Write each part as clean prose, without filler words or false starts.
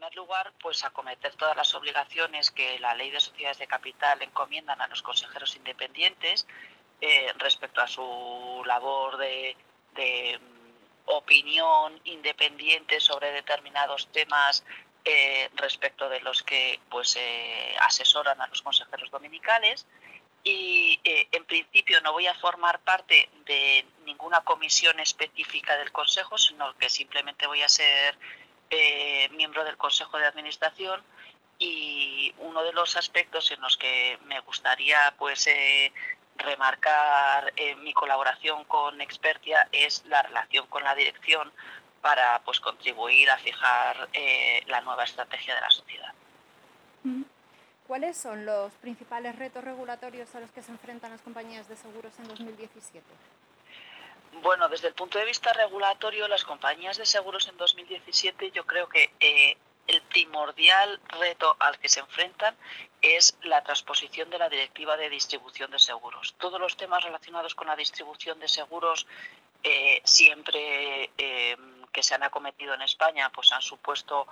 primer lugar, pues acometer todas las obligaciones que la Ley de Sociedades de Capital encomiendan a los consejeros independientes respecto a su labor de opinión independiente sobre determinados temas respecto de los que pues asesoran a los consejeros dominicales. Y en principio no voy a formar parte de ninguna comisión específica del Consejo, sino que simplemente voy a ser miembro del Consejo de Administración, y uno de los aspectos en los que me gustaría pues remarcar mi colaboración con Expertia es la relación con la dirección para pues contribuir a fijar la nueva estrategia de la sociedad. ¿Cuáles son los principales retos regulatorios a los que se enfrentan las compañías de seguros en 2017? Bueno, desde el punto de vista regulatorio, las compañías de seguros en 2017 yo creo que el primordial reto al que se enfrentan es la transposición de la Directiva de Distribución de Seguros. Todos los temas relacionados con la distribución de seguros siempre que se han acometido en España pues han supuesto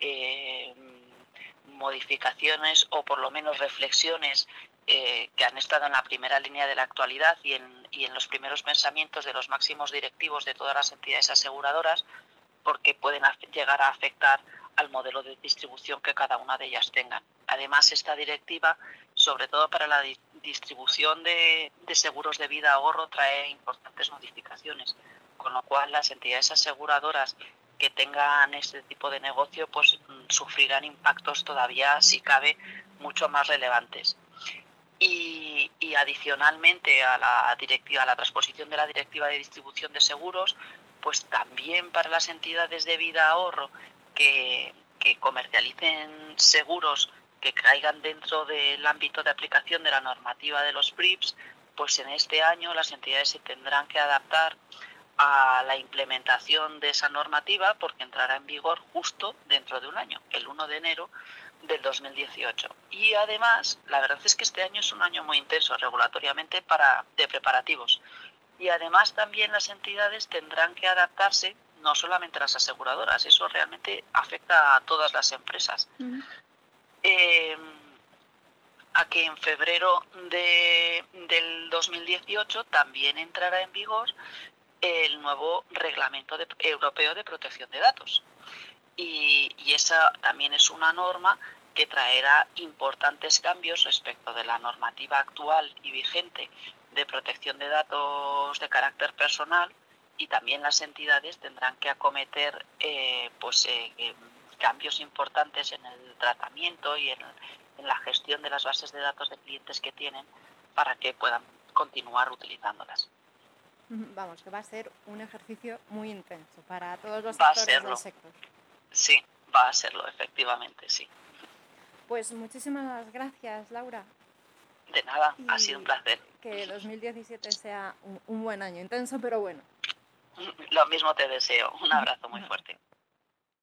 modificaciones o por lo menos reflexiones que han estado en la primera línea de la actualidad y en los primeros pensamientos de los máximos directivos de todas las entidades aseguradoras, porque pueden llegar a afectar al modelo de distribución que cada una de ellas tengan. Además, esta directiva, sobre todo para la distribución de seguros de vida ahorro, trae importantes modificaciones, con lo cual las entidades aseguradoras que tengan este tipo de negocio pues sufrirán impactos todavía, si cabe, mucho más relevantes. Y adicionalmente a la transposición de la Directiva de Distribución de Seguros, pues también para las entidades de vida ahorro que comercialicen seguros que caigan dentro del ámbito de aplicación de la normativa de los PRIIPs, pues en este año las entidades se tendrán que adaptar a la implementación de esa normativa, porque entrará en vigor justo dentro de un año, el 1 de enero del 2018. Y además, la verdad es que este año es un año muy intenso regulatoriamente de preparativos. Y además también las entidades tendrán que adaptarse, no solamente las aseguradoras, eso realmente afecta a todas las empresas, a que en febrero del 2018 también entrará en vigor el nuevo Reglamento Europeo de Protección de Datos. Y esa también es una norma que traerá importantes cambios respecto de la normativa actual y vigente de protección de datos de carácter personal, y también las entidades tendrán que acometer cambios importantes en el tratamiento y en la gestión de las bases de datos de clientes que tienen para que puedan continuar utilizándolas. Vamos, que va a ser un ejercicio muy intenso para todos los Va a sectores serlo. del sector. Sí, va a serlo, efectivamente, sí. Pues muchísimas gracias, Laura. De nada, ha sido un placer. Que 2017 sea un buen año, intenso pero bueno. Lo mismo te deseo. Un abrazo muy fuerte.